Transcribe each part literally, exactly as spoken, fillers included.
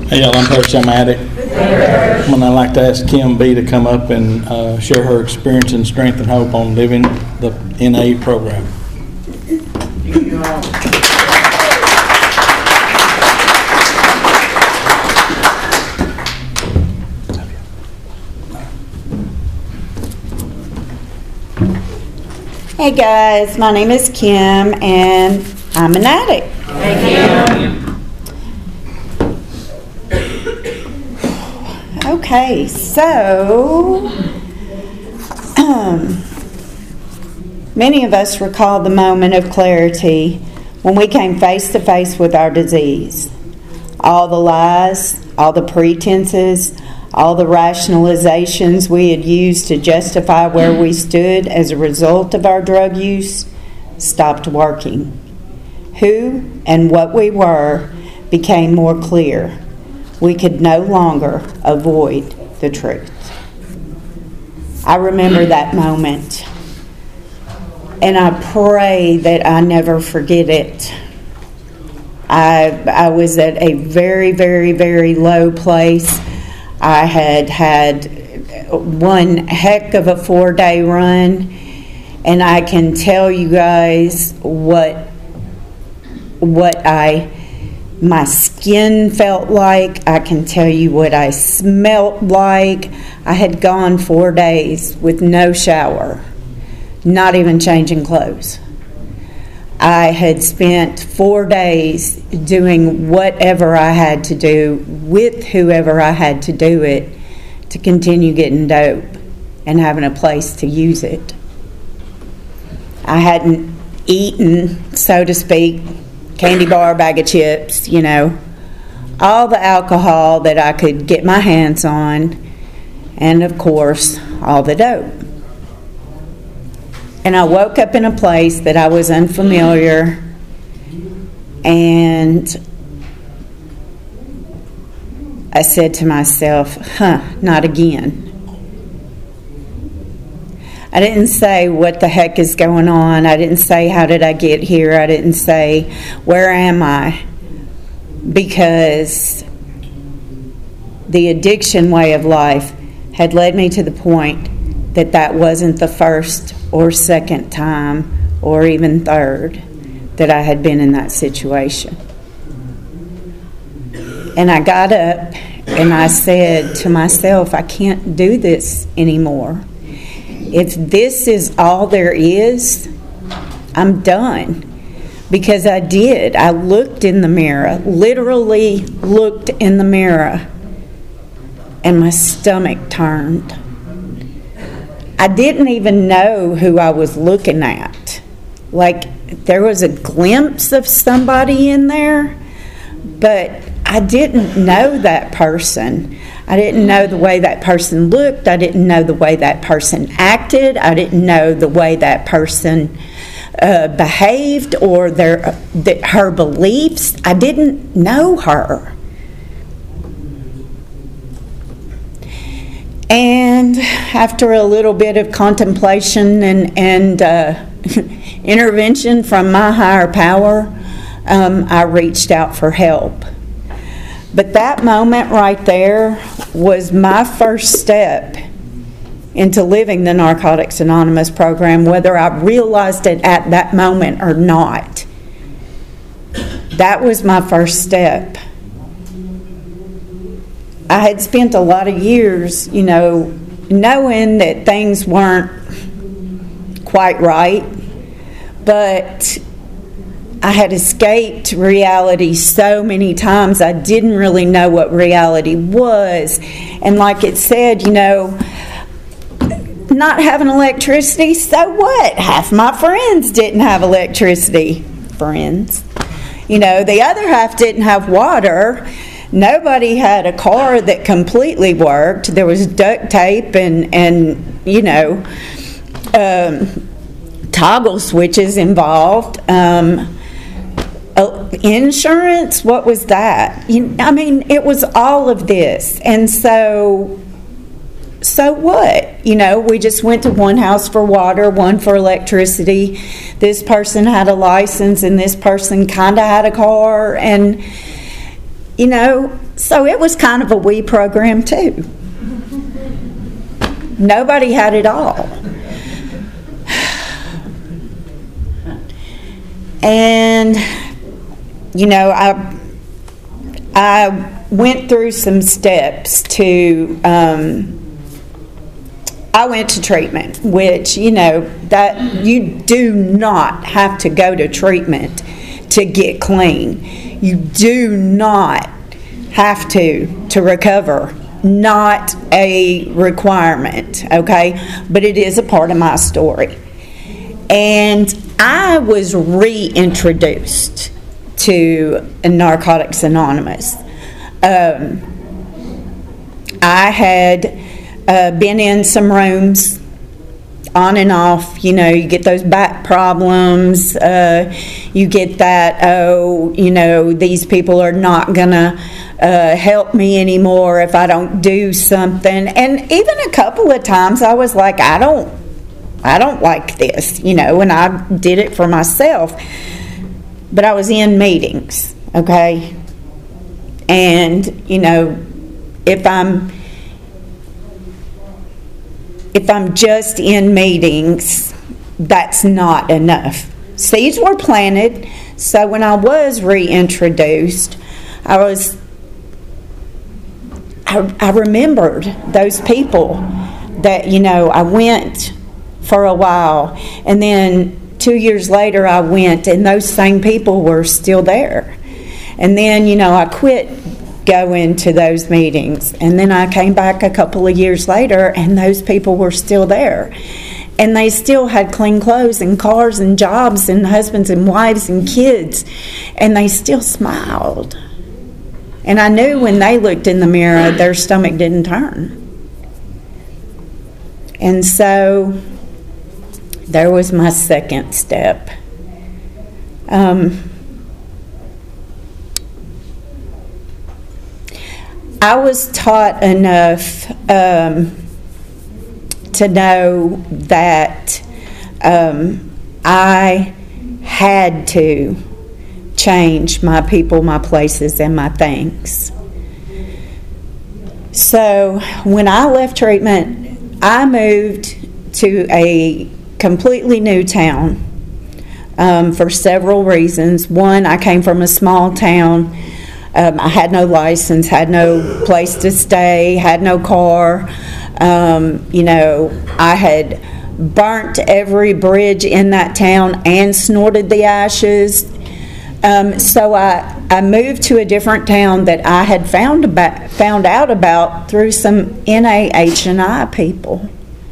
Hey, y'all, I'm Coach Matic. And I'd like to ask Kim B. to come up and uh, share her experience and strength and hope on living the N A program. Hey guys, my name is Kim and I'm an addict. Thank you. Okay, so um, many of us recall the moment of clarity when we came face to face with our disease. All the lies, all the pretenses, all the rationalizations we had used to justify where we stood as a result of our drug use stopped working. Who and what we were became more clear. We could no longer avoid the truth. I remember that moment, and I pray that I never forget it. I, I was at a very, very, very low place. I had had one heck of a four-day run, and I can tell you guys what what I my skin felt like. I can tell you what I smelt like. I had gone four days with no shower, not even changing clothes. I had spent four days doing whatever I had to do with whoever I had to do it to continue getting dope and having a place to use it. I hadn't eaten, so to speak, candy bar, bag of chips, you know, all the alcohol that I could get my hands on, and of course, all the dope. And I woke up in a place that I was unfamiliar, and I said to myself, huh, not again. I didn't say what the heck is going on. I didn't say how did I get here. I didn't say where am I, because the addiction way of life had led me to the point that that wasn't the first or second time or even third that I had been in that situation. And I got up and I said to myself, I can't do this anymore. If this is all there is, I'm done. Because I did. I looked in the mirror, literally looked in the mirror, and my stomach turned. I didn't even know who I was looking at. Like, there was a glimpse of somebody in there, but I didn't know that person. I didn't know the way that person looked. I didn't know the way that person acted. I didn't know the way that person uh, behaved or their uh, the, her beliefs. I didn't know her. And after a little bit of contemplation and, and uh, intervention from my higher power, um, I reached out for help. But that moment right there was my first step into living the Narcotics Anonymous program, whether I realized it at that moment or not. That was my first step. I had spent a lot of years, you know, knowing that things weren't quite right, but I had escaped reality so many times I didn't really know what reality was. And like it said, you know, not having electricity, so what? Half my friends didn't have electricity. Friends. You know, the other half didn't have water. Nobody had a car that completely worked. There was duct tape and, and you know, um, toggle switches involved. Um, uh, insurance, what was that? You, I mean, it was all of this. And so, so what? You know, we just went to one house for water, one for electricity. This person had a license and this person kind of had a car. And you know, so it was kind of a we program too. Nobody had it all. And, you know, I I went through some steps to, um, I went to treatment, which, you know, that you do not have to go to treatment to get clean. You do not have to to recover. Not a requirement, okay? But it is a part of my story. And I was reintroduced to Narcotics Anonymous. Um, I had uh, been in some rooms on and off. You know, you get those back problems. Uh, you get that, oh, you know, these people are not going to uh, help me anymore if I don't do something. And even a couple of times I was like, I don't, I don't like this, you know, and I did it for myself. But I was in meetings, okay? And, you know, if I'm if I'm just in meetings, that's not enough. Seeds were planted, so when I was reintroduced, I was I, I remembered those people that, you know, I went for a while, and then two years later I went, and those same people were still there. And then, you know, I quit going to those meetings, and then I came back a couple of years later, and those people were still there. And they still had clean clothes and cars and jobs and husbands and wives and kids, and they still smiled. And I knew when they looked in the mirror, their stomach didn't turn. And so there was my second step. Um, I was taught enough um, to know that um, I had to change my people, my places, and my things. So when I left treatment, I moved to a completely new town um, for several reasons. One, I came from a small town. Um, I had no license, had no place to stay, had no car. Um, you know, I had burnt every bridge in that town and snorted the ashes. Um, so I, I moved to a different town that I had found about, found out about through some N A H and I people.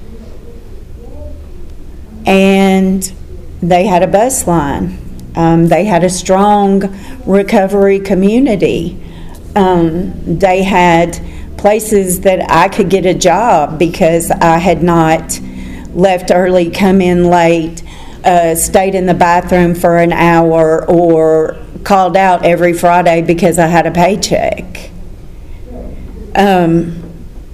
And they had a bus line. Um, they had a strong recovery community. Um, they had places that I could get a job because I had not left early, come in late, uh, stayed in the bathroom for an hour, or called out every Friday because I had a paycheck. Um,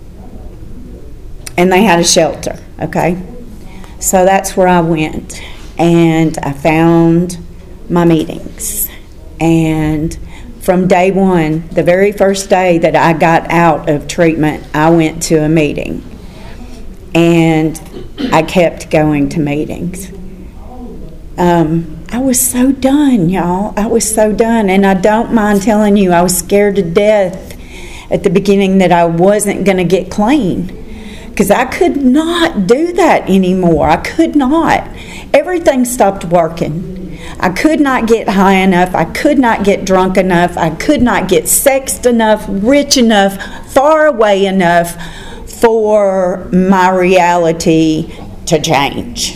and they had a shelter, okay? So that's where I went. And I found my meetings. And from day one, the very first day that I got out of treatment, I went to a meeting. And I kept going to meetings. Um, I was so done, y'all. I was so done. And I don't mind telling you, I was scared to death at the beginning that I wasn't going to get clean. Because I could not do that anymore. I could not. Everything stopped working. I could not get high enough. I could not get drunk enough. I could not get sexed enough, rich enough, far away enough for my reality to change.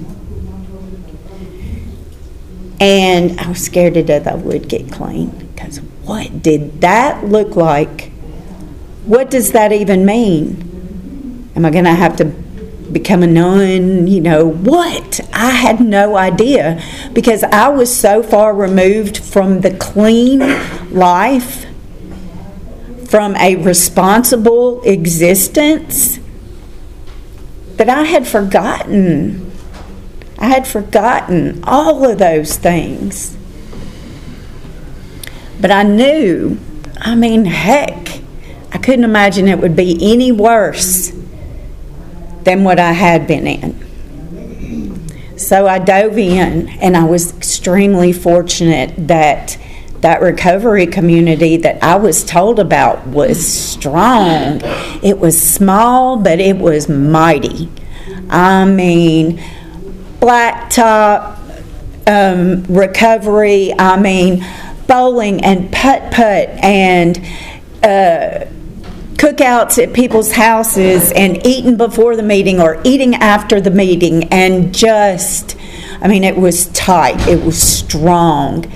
And I was scared to death I would get clean. Because what did that look like? What does that even mean? Am I going to have to become a nun? You know, what? I had no idea because I was so far removed from the clean life, from a responsible existence, that I had forgotten. I had forgotten all of those things. But I knew, I mean, heck, I couldn't imagine it would be any worse than what I had been in. So I dove in, and I was extremely fortunate that that recovery community that I was told about was strong. It was small, but it was mighty. I mean, blacktop um, recovery, I mean, bowling and putt-putt and uh, cookouts at people's houses and eating before the meeting or eating after the meeting, and just, I mean, it was tight. It was strong.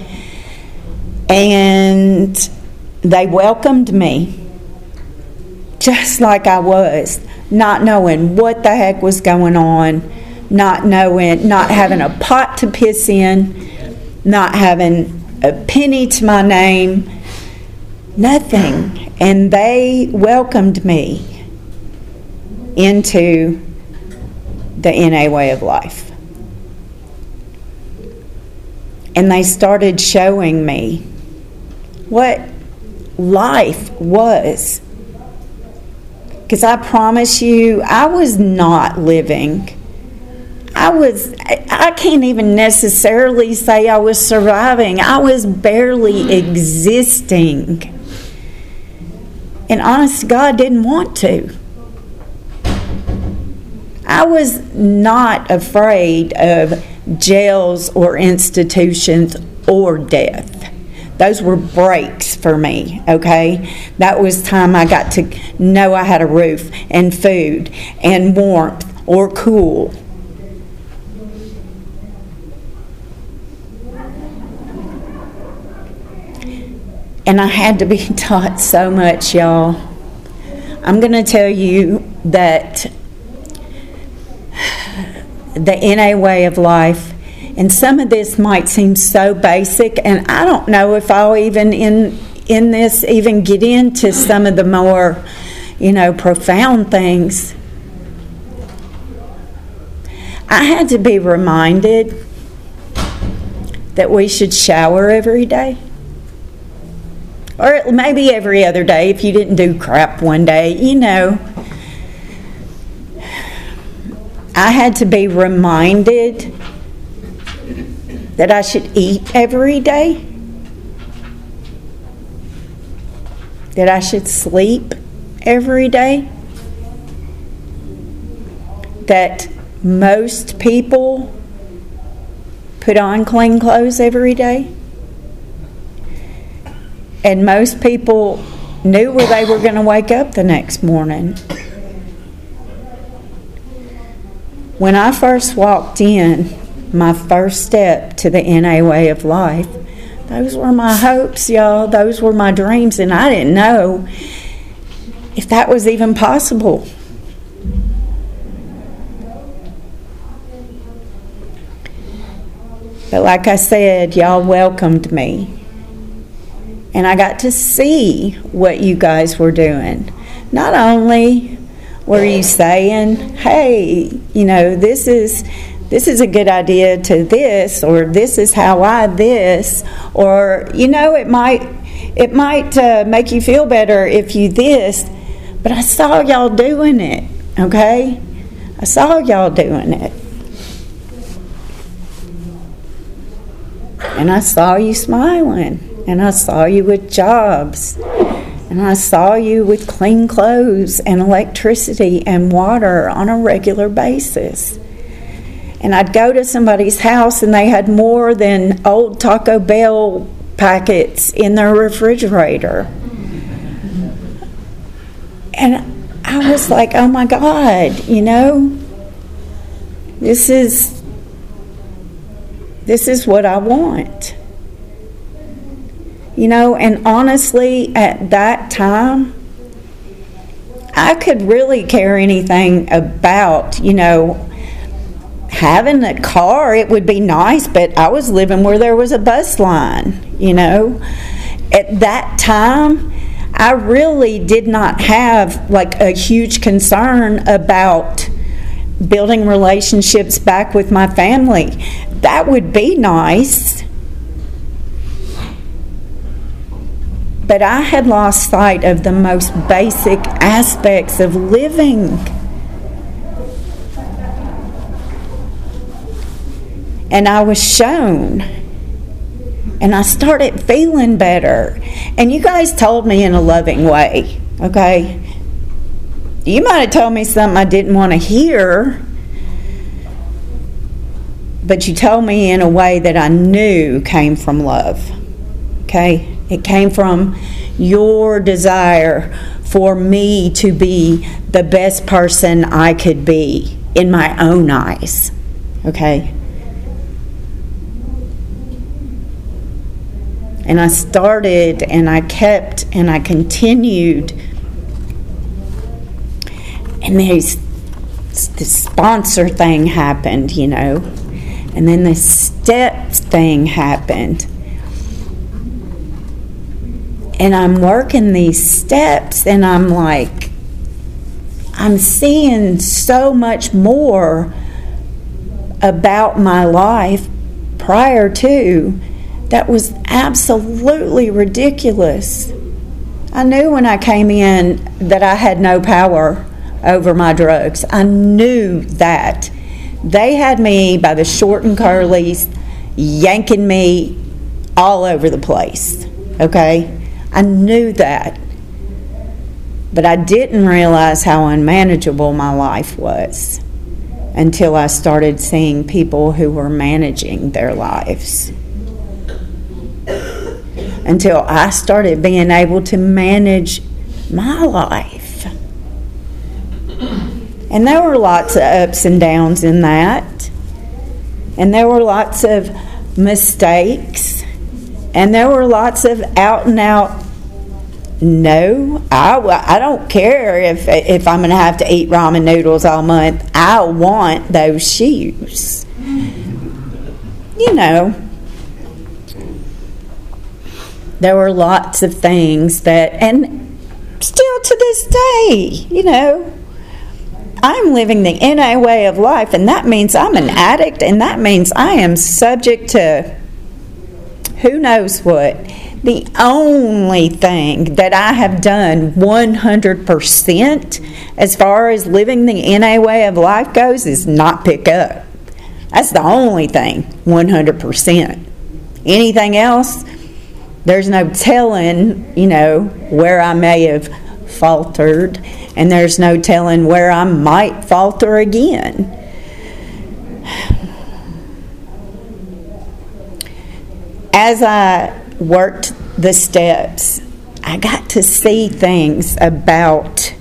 And they welcomed me just like I was, not knowing what the heck was going on, not knowing, not having a pot to piss in, not having a penny to my name, nothing. And they welcomed me into the N A way of life. And they started showing me what life was. Because I promise you, I was not living. I was, I can't even necessarily say I was surviving. I was barely existing. And honest to God, didn't want to. I was not afraid of jails or institutions or death. Those were breaks for me, okay? That was time I got to know I had a roof and food and warmth or cool. And I had to be taught so much, y'all. I'm going to tell you that the N A way of life, and some of this might seem so basic, and I don't know if I'll even in in this even get into some of the more, you know, profound things. I had to be reminded that we should shower every day. Or maybe every other day if you didn't do crap one day, you know. I had to be reminded that I should eat every day, that I should sleep every day, that most people put on clean clothes every day, and most people knew where they were going to wake up the next morning. When I first walked in, my first step to the N A way of life, those were my hopes, y'all. Those were my dreams, and I didn't know if that was even possible. But like I said, y'all welcomed me. And I got to see what you guys were doing. Not only were you saying, hey, you know, this is this is a good idea to this, or this is how I this, or, you know, it might it might uh, make you feel better if you this, but I saw y'all doing it, okay? I saw y'all doing it. And I saw you smiling, and I saw you with jobs, and I saw you with clean clothes and electricity and water on a regular basis. And I'd go to somebody's house and they had more than old Taco Bell packets in their refrigerator. And I was like, oh my God, you know, this is this is what I want. You know, and honestly, at that time, I could really care anything about, you know, having a car. It would be nice, but I was living where there was a bus line, you know. At that time, I really did not have like a huge concern about building relationships back with my family. That would be nice. But I had lost sight of the most basic aspects of living. And I was shown. And I started feeling better. And you guys told me in a loving way, okay? You might have told me something I didn't want to hear, but you told me in a way that I knew came from love, okay? It came from your desire for me to be the best person I could be in my own eyes, okay? And I started and I kept and I continued. And there's this sponsor thing happened, you know. And then the steps thing happened. And I'm working these steps and I'm like, I'm seeing so much more about my life prior to that was absolutely ridiculous. I knew when I came in that I had no power over my drugs. I knew that. They had me by the short and curlies, yanking me all over the place, okay? I knew that. But I didn't realize how unmanageable my life was until I started seeing people who were managing their lives. Until I started being able to manage my life. And there were lots of ups and downs in that. And there were lots of mistakes. And there were lots of out and out, no, I, I don't care if, if I'm going to have to eat ramen noodles all month. I want those shoes. You know. There were lots of things that, and still to this day, you know, I'm living the N A way of life, and that means I'm an addict, and that means I am subject to who knows what. The only thing that I have done one hundred percent as far as living the N A way of life goes is not pick up. That's the only thing, one hundred percent. Anything else, there's no telling, you know, where I may have faltered, and there's no telling where I might falter again. As I worked the steps, I got to see things about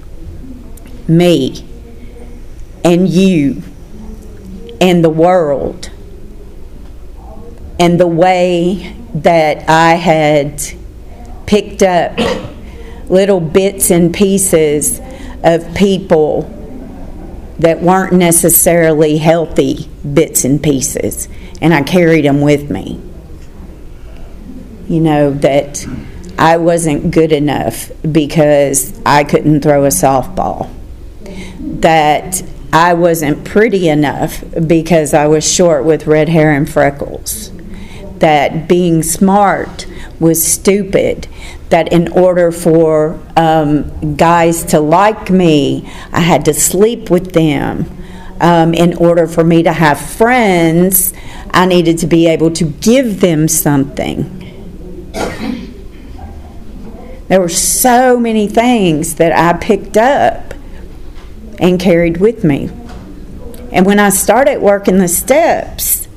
me and you and the world and the way that I had picked up little bits and pieces of people that weren't necessarily healthy bits and pieces, and I carried them with me. You know, that I wasn't good enough because I couldn't throw a softball. That I wasn't pretty enough because I was short with red hair and freckles. That being smart was stupid. That in order for um, guys to like me, I had to sleep with them. Um, in order for me to have friends, I needed to be able to give them something. There were so many things that I picked up and carried with me. And when I started working the steps,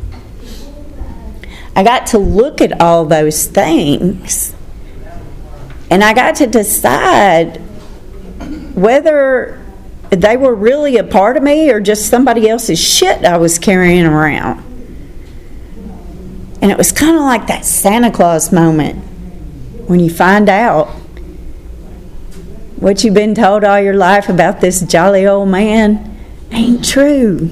I got to look at all those things, and I got to decide whether they were really a part of me or just somebody else's shit I was carrying around. And it was kind of like that Santa Claus moment when you find out what you've been told all your life about this jolly old man ain't true.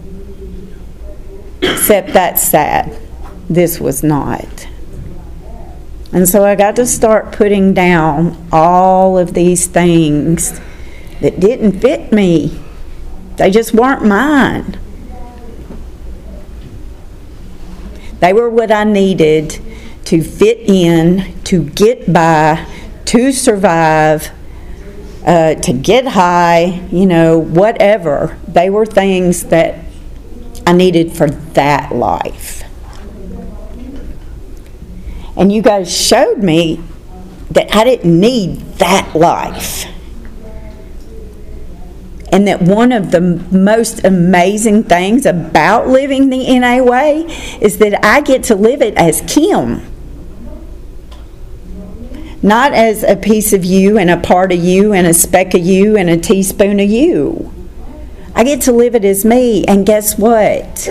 Except that's sad. This was not. And so I got to start putting down all of these things that didn't fit me. They just weren't mine. They were what I needed to fit in, to get by, to survive, uh, to get high, you know, whatever. They were things that I needed for that life. And you guys showed me that I didn't need that life. And that one of the most amazing things about living the N A way is that I get to live it as Kim. Not as a piece of you and a part of you and a speck of you and a teaspoon of you. I get to live it as me, and guess what?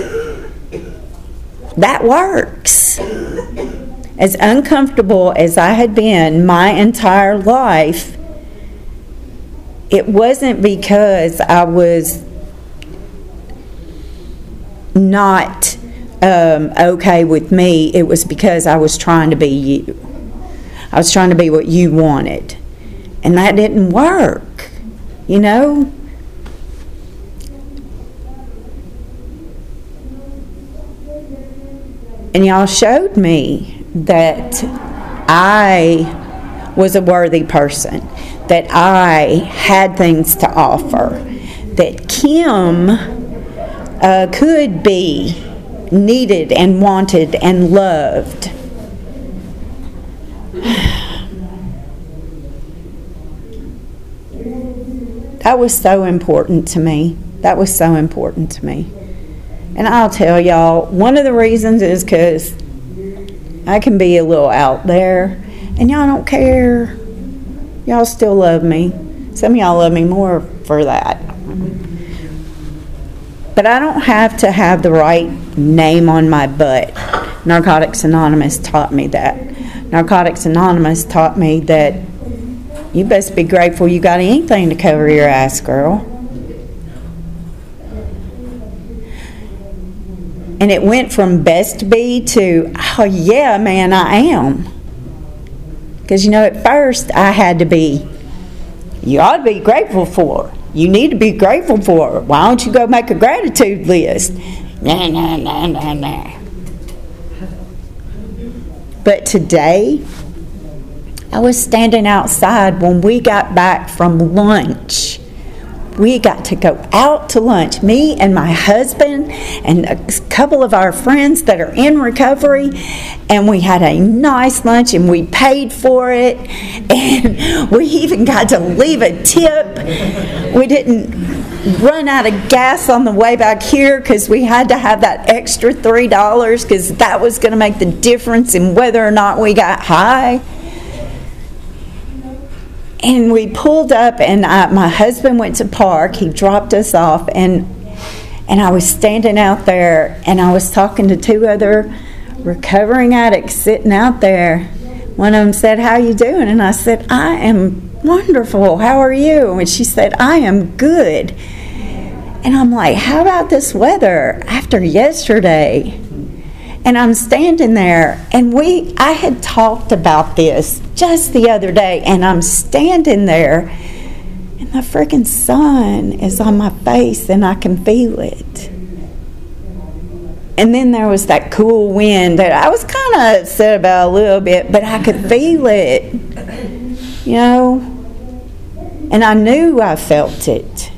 That works. As uncomfortable as I had been my entire life, it wasn't because I was not um, okay with me. It was because I was trying to be you. I was trying to be what you wanted. And that didn't work, you know? And y'all showed me that I was a worthy person, that I had things to offer, that Kim uh, could be needed and wanted and loved. That was so important to me. That was so important to me. And I'll tell y'all, one of the reasons is because I can be a little out there, and y'all don't care. Y'all still love me. Some of y'all love me more for that. But I don't have to have the right name on my butt. Narcotics Anonymous taught me that. Narcotics Anonymous taught me that you best be grateful you got anything to cover your ass, girl. And it went from best be to, oh yeah, man, I am. Because, you know, at first I had to be, you ought to be grateful for. You need to be grateful for. Why don't you go make a gratitude list? Nah, nah, nah, nah, nah. But today, I was standing outside when we got back from lunch. We got to go out to lunch, me and my husband and a couple of our friends that are in recovery, and we had a nice lunch and we paid for it, and we even got to leave a tip. We didn't run out of gas on the way back here because we had to have that extra three dollars because that was going to make the difference in whether or not we got high. And we pulled up, and I, my husband went to park. He dropped us off, and and I was standing out there, and I was talking to two other recovering addicts sitting out there. One of them said, "How you doing?" And I said, "I am wonderful. How are you?" And she said, "I am good." And I'm like, "How about this weather after yesterday?" And I'm standing there, and we I had talked about this just the other day, and I'm standing there, and the freaking sun is on my face, and I can feel it. And then there was that cool wind that I was kind of upset about a little bit, but I could feel it, you know, and I knew I felt it.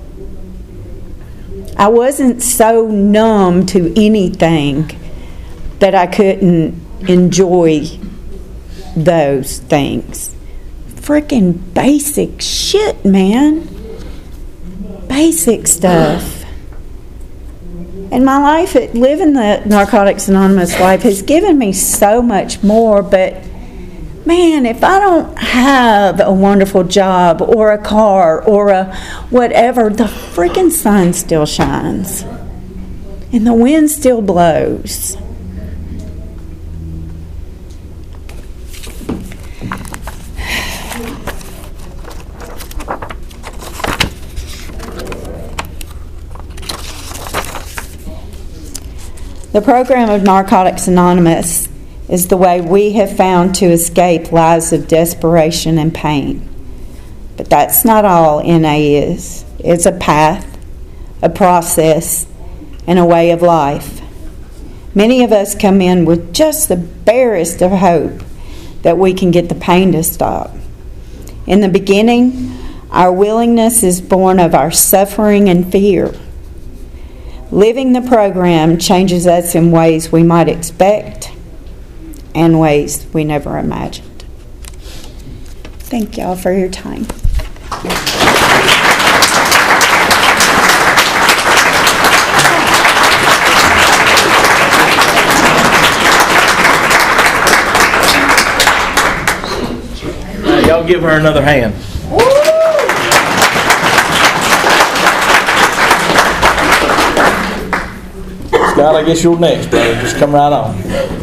I wasn't so numb to anything that I couldn't enjoy those things. Freaking basic shit, man. Basic stuff. And my life, living the Narcotics Anonymous life, has given me so much more, but man, if I don't have a wonderful job or a car or a whatever, the freaking sun still shines. And the wind still blows. The program of Narcotics Anonymous is the way we have found to escape lives of desperation and pain. But that's not all N A is. It's a path, a process, and a way of life. Many of us come in with just the barest of hope that we can get the pain to stop. In the beginning, our willingness is born of our suffering and fear. Living the program changes us in ways we might expect and ways we never imagined. Thank y'all for your time. Y'all give her another hand. Scott, I guess you're next, brother. Just come right on.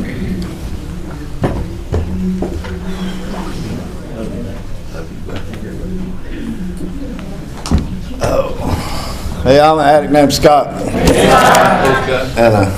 Oh. Hey, I'm an addict named Scott. And uh,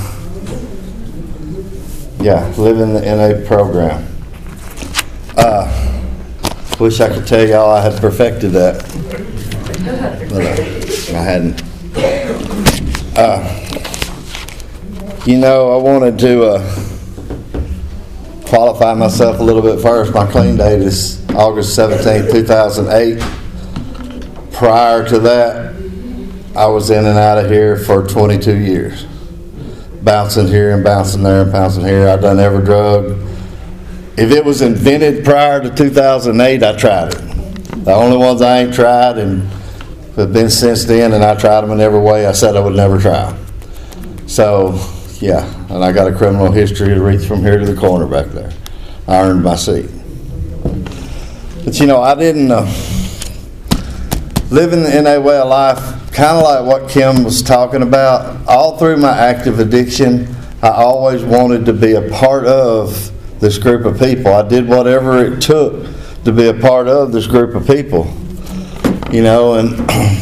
yeah, live in the N A program. Uh, wish I could tell y'all I had perfected that, but uh, I hadn't. Uh, you know, I wanted to uh, qualify myself a little bit first. My clean date is August seventeenth, two thousand eight. Prior to that, I was in and out of here for twenty-two years. Bouncing here and bouncing there and bouncing here. I've done every drug. If it was invented prior to two thousand eight, I tried it. The only ones I ain't tried and have been since then, and I tried them in every way I said I would never try. So, yeah, and I got a criminal history to reach from here to the corner back there. I earned my seat. But, you know, I didn't uh, live in the N A way of life, kind of like what Kim was talking about. All through my active addiction, I always wanted to be a part of this group of people. I did whatever it took to be a part of this group of people, you know, and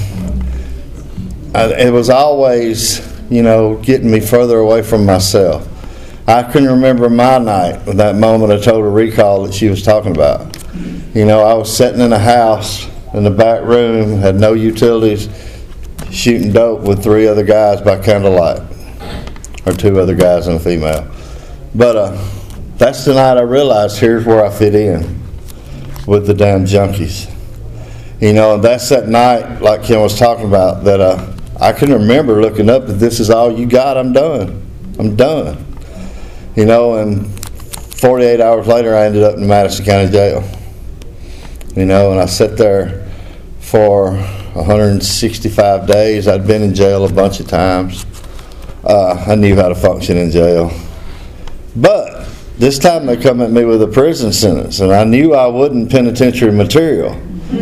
I, it was always, you know, getting me further away from myself. I can remember my night with that moment of total recall that she was talking about. You know, I was sitting in a house in the back room, had no utilities, shooting dope with three other guys by candlelight, or two other guys and a female. But uh that's the night I realized here's where I fit in with the damn junkies. You know, and that's that night, like Kim was talking about, that uh, I can remember looking up, if this is all you got, I'm done. I'm done. You know, and forty-eight hours later, I ended up in Madison County Jail. You know, and I sat there for one hundred sixty-five days. I'd been in jail a bunch of times. Uh, I knew how to function in jail. But this time they come at me with a prison sentence, and I knew I wasn't penitentiary material.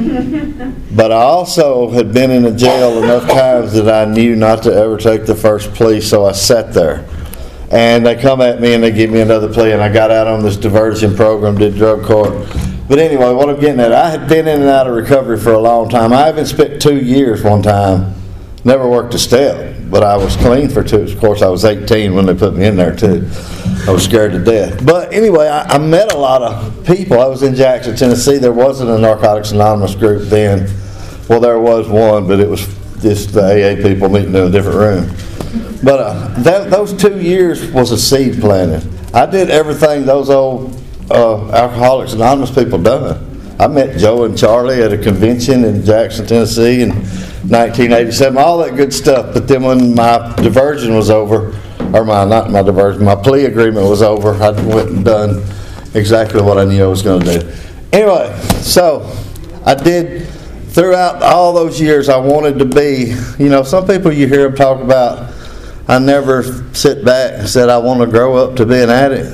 But I also had been in a jail enough times that I knew not to ever take the first plea, so I sat there. And they come at me and they give me another plea, and I got out on this diversion program, did drug court. But anyway, what I'm getting at, I had been in and out of recovery for a long time. I even spent two years one time, never worked a step. But I was clean for two. Of course, I was eighteen when they put me in there, too. I was scared to death. But anyway, I, I met a lot of people. I was in Jackson, Tennessee. There wasn't a Narcotics Anonymous group then. Well, there was one, but it was just the A A people meeting in a different room. But uh, that, those two years was a seed planted. I did everything those old uh, Alcoholics Anonymous people done. I met Joe and Charlie at a convention in Jackson, Tennessee in nineteen eighty-seven, all that good stuff. But then when my diversion was over, or my not my diversion, my plea agreement was over, I went and done exactly what I knew I was going to do. Anyway, so I did, throughout all those years, I wanted to be, you know, some people you hear them talk about, I never sit back and said I want to grow up to be an addict.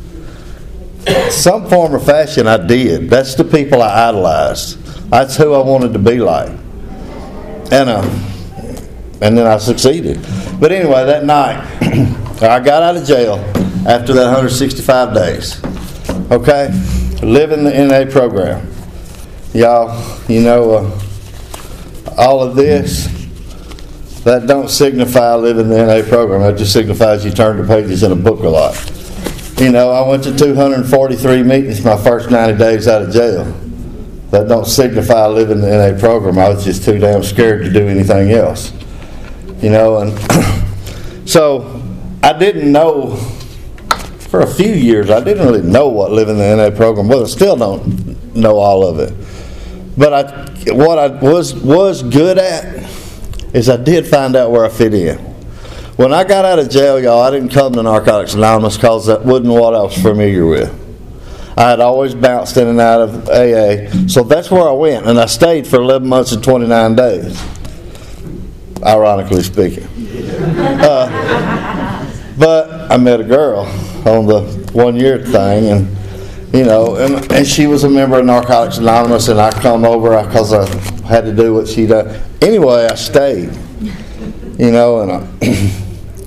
Some form or fashion I did. That's the people I idolized. That's who I wanted to be like. And uh, and then I succeeded. But anyway, that night, I got out of jail after that one hundred sixty-five days. Okay? Living the N A program. Y'all, you know, uh, all of this, that don't signify living the N A program. That just signifies you turn the pages in a book a lot. You know, I went to two hundred forty-three meetings my first ninety days out of jail. That don't signify living the N A program. I was just too damn scared to do anything else. You know, and so I didn't know, for a few years, I didn't really know what living in the N A program was. I still don't know all of it. But I, what I was was good at is I did find out where I fit in. When I got out of jail, y'all, I didn't come to Narcotics Anonymous because that wasn't what I was familiar with. I had always bounced in and out of A A, so that's where I went, and I stayed for eleven months and twenty-nine days, ironically speaking. Uh, but I met a girl on the one-year thing, and you know, and, and she was a member of Narcotics Anonymous, and I come over because I had to do what she done. Anyway, I stayed, you know, and I,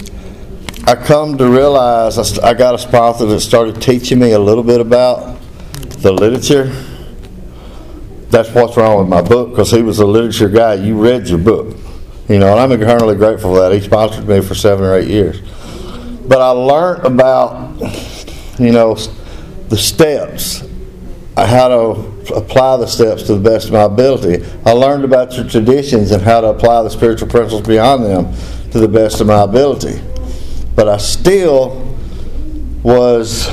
I come to realize I, st- I got a sponsor that started teaching me a little bit about the literature. That's what's wrong with my book, because he was a literature guy. You read your book, you know, and I'm eternally grateful for that. He sponsored me for seven or eight years. But I learned about, you know, the steps, how to apply the steps to the best of my ability. I learned about your traditions and how to apply the spiritual principles beyond them to the best of my ability. But I still was,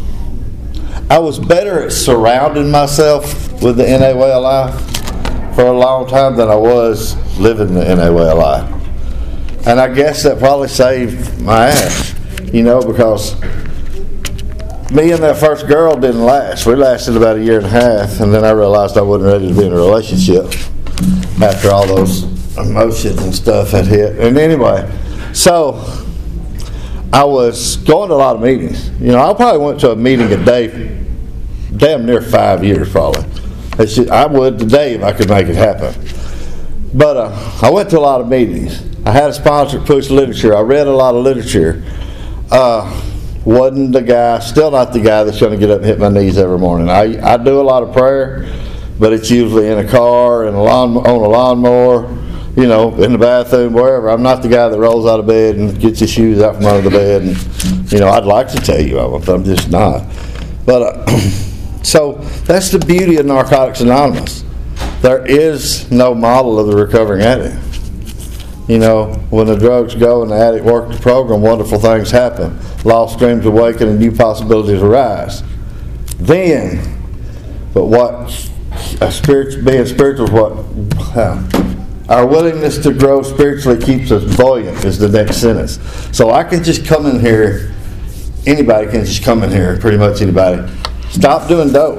I was better at surrounding myself with the N A way of life for a long time than I was living the N A way of life. And I guess that probably saved my ass, you know, because me and that first girl didn't last. We lasted about a year and a half, and then I realized I wasn't ready to be in a relationship after all those emotions and stuff had hit. And anyway, so I was going to a lot of meetings. You know, I probably went to a meeting a day, damn near five years probably. It's just, I would today if I could make it happen. But uh, I went to a lot of meetings. I had a sponsor push literature. I read a lot of literature. Uh, wasn't the guy, still not the guy that's going to get up and hit my knees every morning. I, I do a lot of prayer, but it's usually in a car, in a lawn, on a lawnmower, you know, in the bathroom, wherever. I'm not the guy that rolls out of bed and gets his shoes out from under the bed. And, you know, I'd like to tell you, I'm just not. But uh, so that's the beauty of Narcotics Anonymous. There is no model of the recovering addict. You know, when the drugs go and the addict work the program, wonderful things happen. Lost dreams awaken and new possibilities arise. Then, but what a spirit, being spiritual is what uh, our willingness to grow spiritually keeps us buoyant is the next sentence. So I can just come in here, anybody can just come in here, pretty much anybody, stop doing dope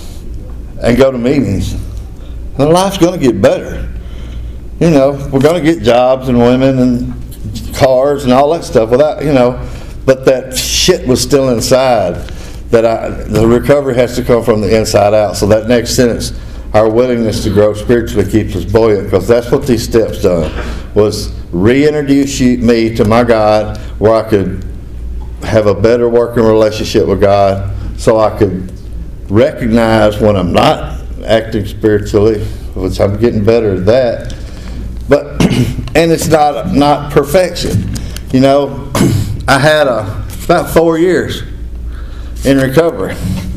and go to meetings, and their life's going to get better. You know, we're going to get jobs and women and cars and all that stuff without, you know, but that shit was still inside. That I, the recovery has to come from the inside out. So that next sentence, our willingness to grow spiritually keeps us buoyant, because that's what these steps done, was reintroduce you, me to my God, where I could have a better working relationship with God, so I could recognize when I'm not acting spiritually, which I'm getting better at that. But and it's not not perfection. You know, I had a, about four years in recovery.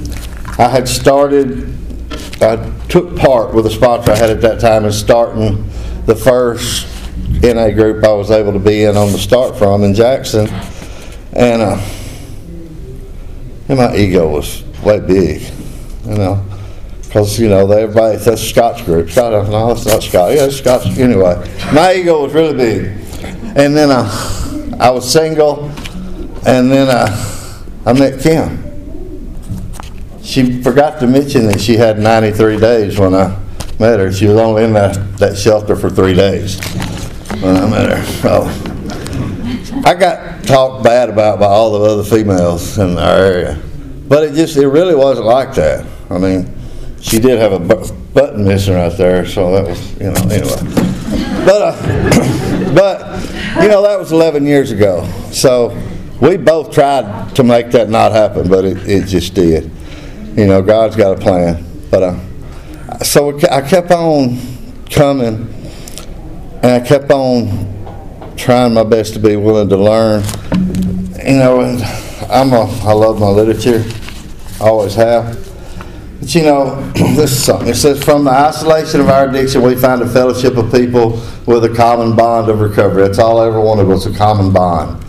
I had started, I took part with a sponsor I had at that time in starting the first N A group I was able to be in on the start from in Jackson. And, uh, and my ego was way big, you know. Because, you know, everybody, that's a Scotch group. Scotch, no, that's not Scotch. Yeah, it's Scotch. Anyway, my ego was really big. And then uh, I was single, and then uh, I met Kim. She forgot to mention that she had ninety-three days when I met her. She was only in that, that shelter for three days when I met her. So I got talked bad about by all the other females in our area. But it just, it really wasn't like that. I mean, she did have a button missing right there, so that was, you know, anyway. But, uh, but you know, that was eleven years ago. So we both tried to make that not happen, but it, it just did. You know, God's got a plan. But uh, so I kept on coming, and I kept on trying my best to be willing to learn. You know, and I'm a, I love my literature. I always have. But you know, this is something. It says, from the isolation of our addiction, we find a fellowship of people with a common bond of recovery. That's all I ever wanted, was a common bond.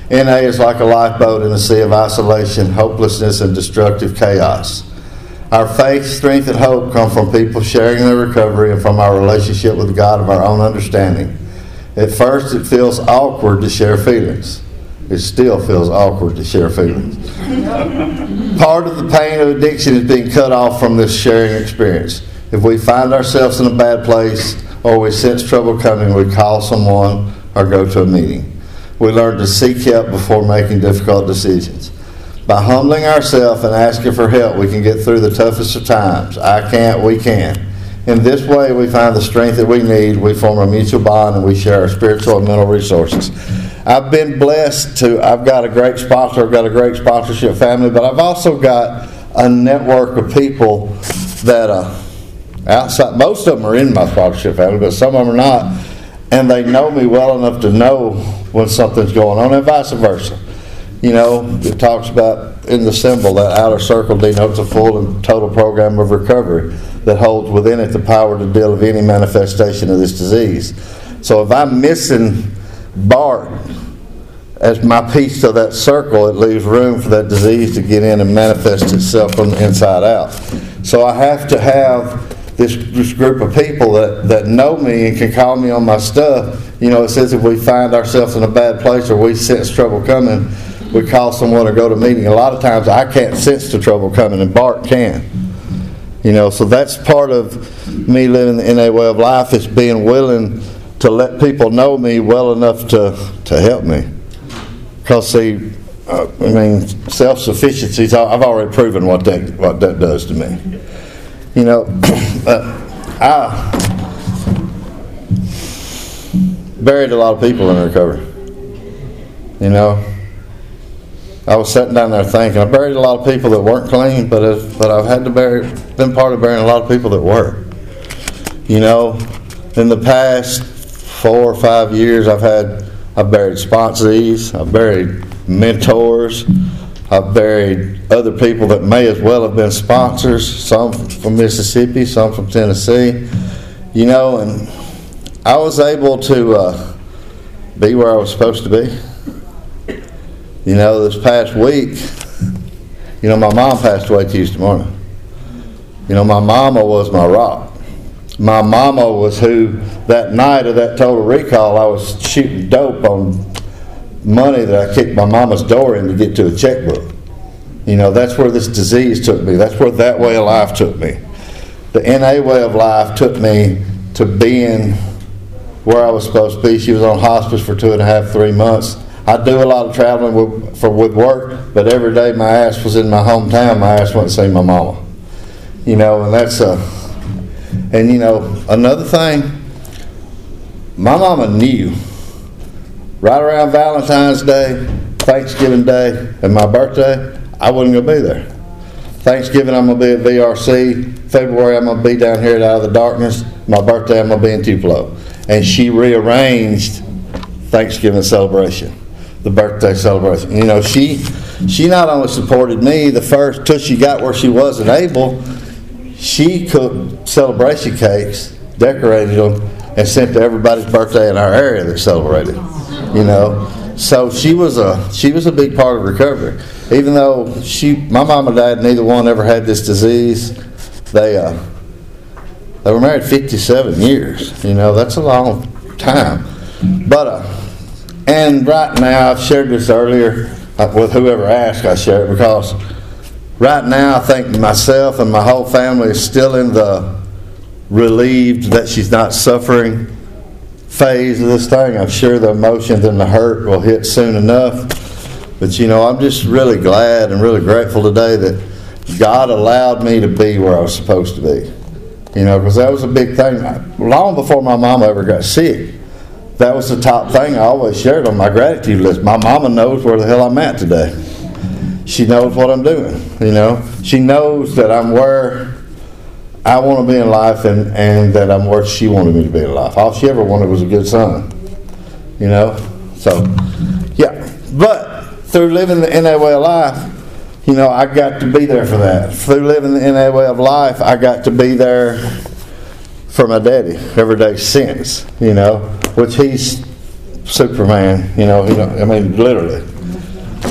N A is like a lifeboat in a sea of isolation, hopelessness, and destructive chaos. Our faith, strength, and hope come from people sharing their recovery and from our relationship with God of our own understanding. At first, it feels awkward to share feelings. It still feels awkward to share feelings. Part of the pain of addiction is being cut off from this sharing experience. If we find ourselves in a bad place or we sense trouble coming, we call someone or go to a meeting. We learn to seek help before making difficult decisions. By humbling ourselves and asking for help, we can get through the toughest of times. I can't, we can. In this way, we find the strength that we need, we form a mutual bond, and we share our spiritual and mental resources. I've been blessed to, I've got a great sponsor, I've got a great sponsorship family, but I've also got a network of people that uh, outside, most of them are in my sponsorship family, but some of them are not, and they know me well enough to know when something's going on, and vice versa. You know, it talks about in the symbol that outer circle denotes a full and total program of recovery that holds within it the power to deal with any manifestation of this disease. So if I'm missing Bart as my piece of that circle, it leaves room for that disease to get in and manifest itself from the inside out. So I have to have this, this group of people that, that know me and can call me on my stuff. You know, it says if we find ourselves in a bad place or we sense trouble coming, we call someone or go to a meeting. A lot of times I can't sense the trouble coming, and Bart can. You know, so that's part of me living the N A way of life, is being willing to let people know me well enough to, to help me. Because, see, uh, I mean, self-sufficiency, I've already proven what that, what that does to me. You know, uh, I buried a lot of people in recovery. You know, I was sitting down there thinking, I buried a lot of people that weren't clean, but if, but I've had to bury, been part of burying a lot of people that were. You know, in the past four or five years, I've had, I've buried sponsees, I've buried mentors, I've buried other people that may as well have been sponsors, some from Mississippi, some from Tennessee. You know, and I was able to uh, be where I was supposed to be. You know, this past week, you know, my mom passed away Tuesday morning. You know, my mama was my rock. My mama was who, that night of that total recall, I was shooting dope on money that I kicked my mama's door in to get to a checkbook. You know, that's where this disease took me. That's where that way of life took me. The N A way of life took me to being where I was supposed to be. She was on hospice for two and a half, three months. I do a lot of traveling with, for with work, but every day my ass was in my hometown. My ass went to see my mama. You know, and that's a, and you know, another thing, my mama knew right around Valentine's Day, Thanksgiving Day, and my birthday, I wasn't going to be there. Thanksgiving, I'm going to be at V R C. February, I'm going to be down here at Out of the Darkness. My birthday, I'm going to be in Tupelo. And she rearranged Thanksgiving celebration, the birthday celebration. You know, she she not only supported me the first till she got where she wasn't able, she cooked celebration cakes, decorated them, and sent to everybody's birthday in our area that celebrated. You know, so she was a she was a big part of recovery. Even though she, my mom and dad, neither one ever had this disease, they uh, they were married fifty-seven years. You know, that's a long time. But uh, and right now, I've shared this earlier uh, with whoever asked. I share it because right now I think myself and my whole family is still in the relieved that she's not suffering phase of this thing. I'm sure the emotions and the hurt will hit soon enough. But you know, I'm just really glad and really grateful today that God allowed me to be where I was supposed to be. You know, because that was a big thing. Long before my mama ever got sick, that was the top thing I always shared on my gratitude list. My mama knows where the hell I'm at today. She knows what I'm doing, you know. She knows that I'm where I want to be in life, and, and that I'm where she wanted me to be in life. All she ever wanted was a good son, you know. So, yeah. But through living the N A way of life, you know, I got to be there for that. Through living the N A way of life, I got to be there for my daddy every day since, you know, which he's Superman, you know, you know, I mean, literally.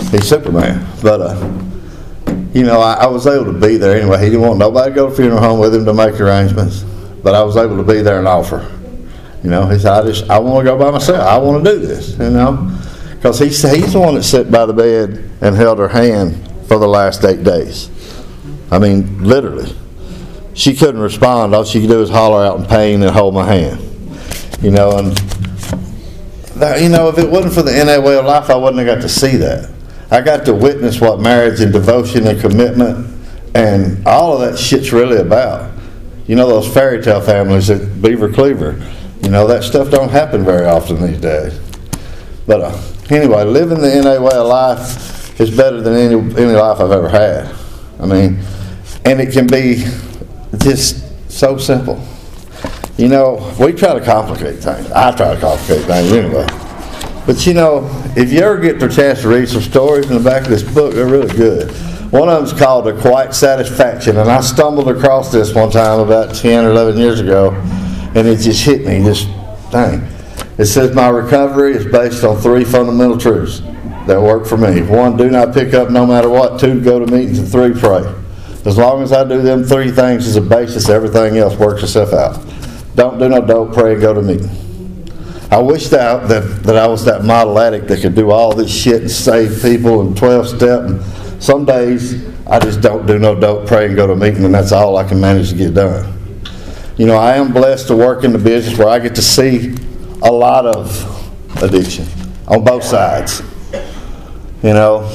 he's Superman. But, uh, you know, I, I was able to be there anyway. He didn't want nobody to go to the funeral home with him to make arrangements. But I was able to be there and offer. You know, he said, I just, I want to go by myself. I want to do this, you know. Because he's, he's the one that sat by the bed and held her hand for the last eight days. I mean, literally. She couldn't respond. All she could do was holler out in pain and hold my hand. You know, and, that, you know, if it wasn't for the N A way of life, I wouldn't have got to see that. I got to witness what marriage and devotion and commitment and all of that shit's really about. You know, those fairy tale families at Beaver Cleaver, you know, that stuff don't happen very often these days. But uh, anyway, living the N A way of life is better than any, any life I've ever had. I mean, and it can be just so simple. You know, we try to complicate things. I try to complicate things anyway. But you know, if you ever get the chance to read some stories in the back of this book, they're really good. One of them's called A Quiet Satisfaction, and I stumbled across this one time about ten or eleven years ago, and it just hit me, just, dang. It says, my recovery is based on three fundamental truths that work for me. One, do not pick up no matter what. Two, go to meetings. And three, pray. As long as I do them three things as a basis, everything else works itself out. Don't do no dope, pray, and go to meeting. I wish that, that that I was that model addict that could do all this shit and save people and twelve step. And some days I just don't do no dope, pray, and go to a meeting, and that's all I can manage to get done. You know, I am blessed to work in the business where I get to see a lot of addiction on both sides. You know,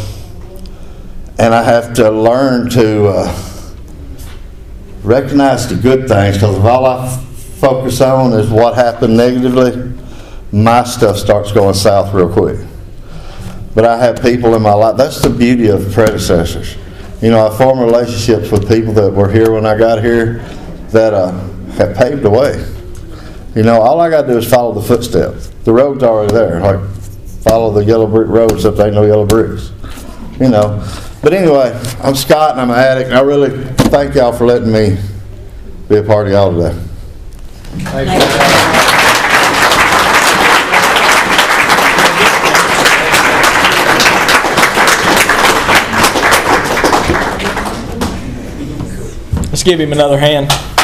and I have to learn to uh, recognize the good things, because if all I f- focus on is what happened negatively, my stuff starts going south real quick. But I have people in my life. That's the beauty of predecessors. You know, I formed relationships with people that were here when I got here that uh, have paved the way. You know, all I got to do is follow the footsteps. The road's already there. Like, follow the yellow brick road, except there ain't no yellow bricks. You know. But anyway, I'm Scott and I'm an addict, and I really thank y'all for letting me be a part of y'all today. Thank you. Let's give him another hand.